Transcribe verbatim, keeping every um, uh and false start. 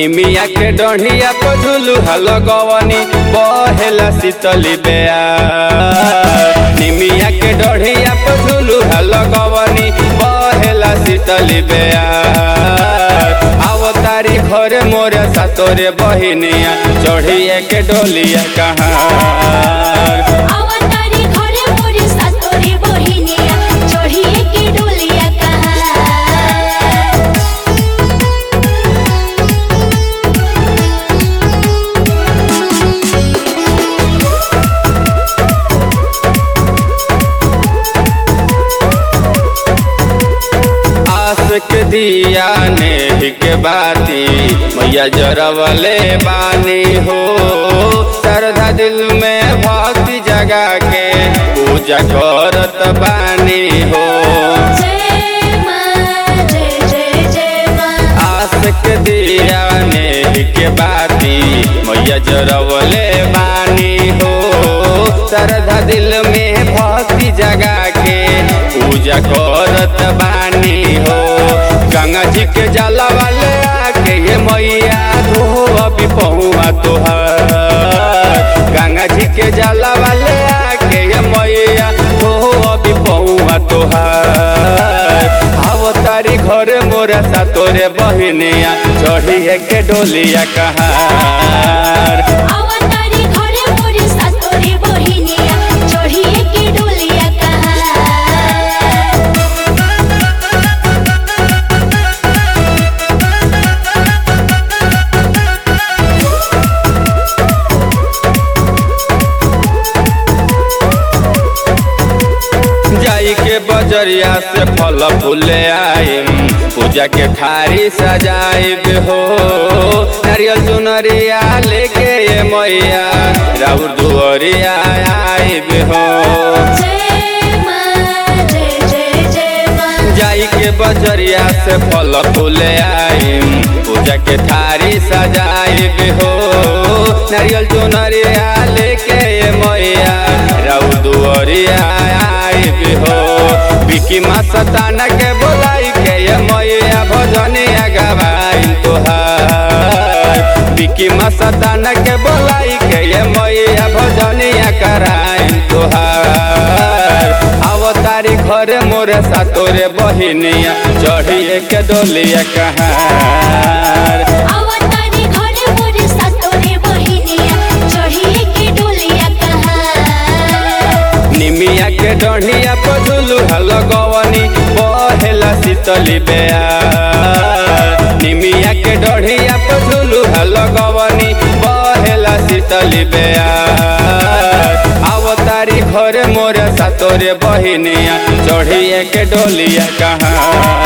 निमिया के डढ़िया पर झुलुहा लगवनी बहेला शीतली बेयार। निमिया के डढ़िया पर झुलुहा लगवनी बहेला शीतली बेयार। आवतारी घरे मोरे सातोरे बहिनिया चढ़िए के डोलिया कहाँ। के दिया ने के बाती मैया जरवले बानी हो। श्रद्धा दिल में भक्ति जगा के पूजा करत बानी हो। आस के दिया ने के बाती मैया जरवले बानी हो। श्रद्धा दिल में भक्ति जगा के पूजा करत बानी हो। गंगा जी के जाला वाले आके ये मैया धो अभी पहुआ तोहार। गंगा जी के जाला वाले आके ये मैया धो अभी पहुआ तोहार। आवतारी घरे मोरा सातोरे बहिनिया चढ़िए के डोलिया कहार। के बजरिया से फल फूल आइम पूजा के थारी सजाइब हो। नारियल चुनरिया लेके ये मैया राउर दुआरिया आइब हो। जाई के बजरिया से फल फूल आइम पूजा के थारी सजाइब हो। नारियल चुनरिया लेके ये मैया राउर दुआरिया हो। बिकी माँ सताना के बोलाई के ये मैया भजनिया गवाई तोहार। बिकी माँ सताना के बोलाई के ये मैया भजनिया कराई तोहार। आवतारी घरे मोरे सातोरे बहिनिया चढ़िए के डोलिया कहार। निमिया के डढ़िया पर झुलुहा लगवनी बहेला शीतली बेयार। निमिया के डढ़िया पर झुलुहा लगवनी बहेला शीतली बेयार। आवतारी घरे मोरे सातोरे बहिनिया चढ़िए के डोलिया कहाँ।